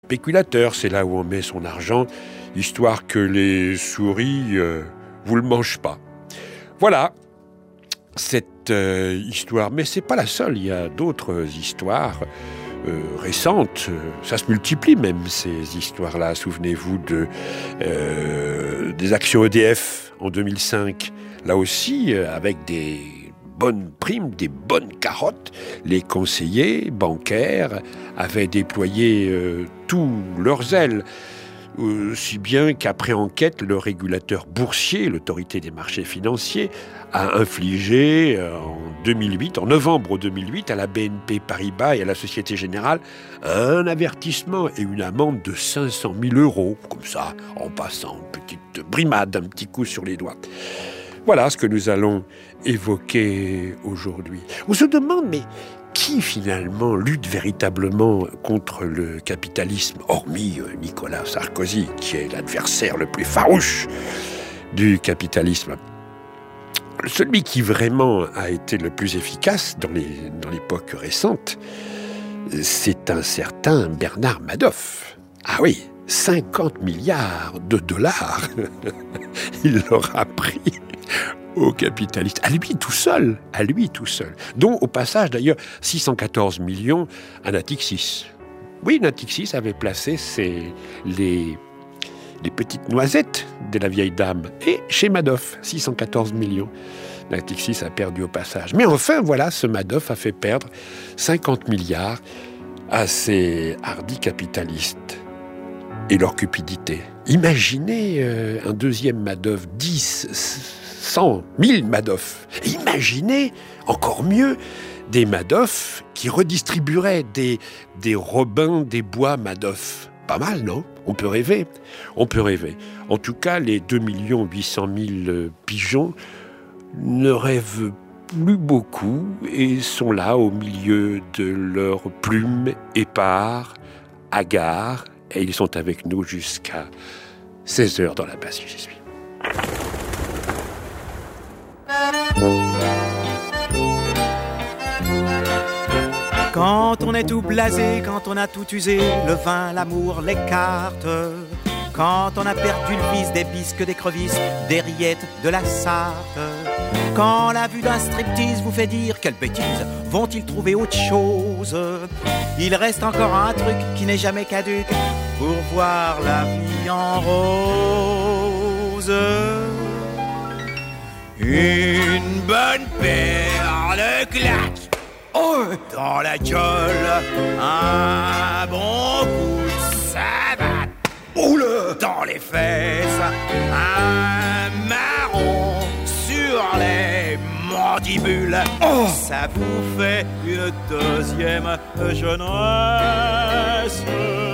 Spéculateur, c'est là où on met son argent, histoire que les souris vous le mangent pas. Voilà cette histoire, mais c'est pas la seule. Il y a d'autres histoires récentes. Ça se multiplie même ces histoires-là. Souvenez-vous des actions EDF en 2005. Là aussi, avec des bonnes primes, des bonnes carottes, les conseillers bancaires avaient déployé tous leurs ailes. Si bien qu'après enquête, le régulateur boursier, l'autorité des marchés financiers, a infligé en novembre 2008, à la BNP Paribas et à la Société Générale, un avertissement et une amende de 500 000 €, comme ça, en passant une petite brimade, un petit coup sur les doigts. Voilà ce que nous allons évoquer aujourd'hui. On se demande, mais qui finalement lutte véritablement contre le capitalisme, hormis Nicolas Sarkozy, qui est l'adversaire le plus farouche du capitalisme? Celui qui vraiment a été le plus efficace dans l'époque récente, c'est un certain Bernard Madoff. Ah oui, 50 milliards de dollars, il l'aura pris aux capitalistes, à lui tout seul, dont au passage d'ailleurs 614 millions à Natixis. Oui, Natixis avait placé les petites noisettes de la vieille dame, et chez Madoff, 614 millions. Natixis a perdu au passage. Mais enfin, voilà, ce Madoff a fait perdre 50 milliards à ces hardis capitalistes et leur cupidité. Imaginez un deuxième Madoff, 10, 100, 1000 Madoff. Imaginez, encore mieux, des Madoff qui redistribueraient des Robin des Bois Madoff. Pas mal, non ? On peut rêver. En tout cas, les 2 800 000 pigeons ne rêvent plus beaucoup et sont là au milieu de leurs plumes épars, hagards, et ils sont avec nous jusqu'à 16h dans la base où j'y suis. Quand on est tout blasé, quand on a tout usé, le vin, l'amour, les cartes. Quand on a perdu le vice des bisques, des crevisses, des rillettes, de la Sarthe. Quand la vue d'un striptease vous fait dire quelle bêtise, vont-ils trouver autre chose? Il reste encore un truc qui n'est jamais caduque pour voir la vie en rose. Une bonne paire de claques dans la gueule, un bon coup de savate dans les fesses, un marron sur les mandibules. Ça vous fait une deuxième jeunesse.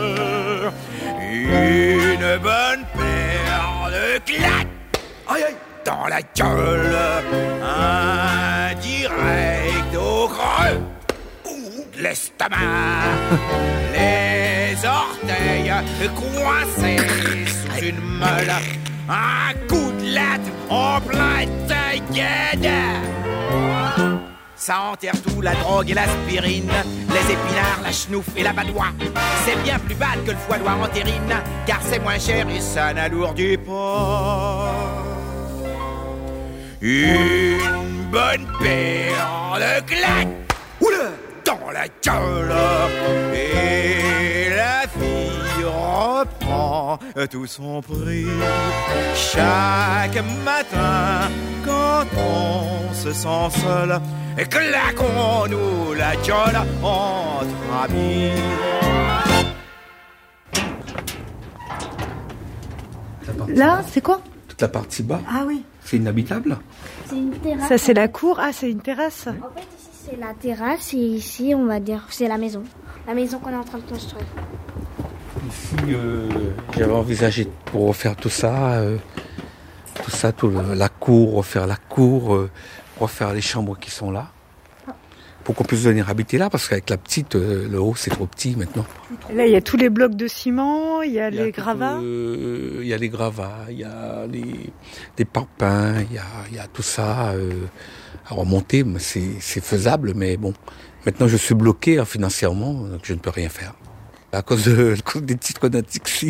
Une bonne paire de claques dans la gueule, un direct au creux de l'estomac, les orteils coincés sous une meule, un coup de latte en plein taillade. Ça enterre tout, la drogue et l'aspirine, les épinards, la chenouf et la badoie. C'est bien plus bad que le foie d'oie entérine, car c'est moins cher et ça n'alourdit pas. Une bonne paire de claques dans la gueule, et la fille reprend tout son prix. Chaque matin, quand on se sent seul, claquons-nous la gueule entre amis. Là, c'est quoi? Toute la partie bas. Ah oui. C'est inhabitable. C'est une terrasse. Ça, c'est la cour. Ah, c'est une terrasse. En fait, ici, c'est la terrasse et ici, on va dire, c'est la maison. La maison qu'on est en train de construire. Ici, j'avais envisagé pour refaire tout ça, la cour, refaire les chambres qui sont là. Pour qu'on puisse venir habiter là, parce qu'avec la petite, le haut, c'est trop petit maintenant. Là, il y a tous les blocs de ciment, il y a les gravats. Il y a les gravats, il y a des parpaings, il y a tout ça à remonter. Mais c'est faisable, mais bon. Maintenant, je suis bloqué financièrement, donc je ne peux rien faire. à cause des titres qu'on a Tixi.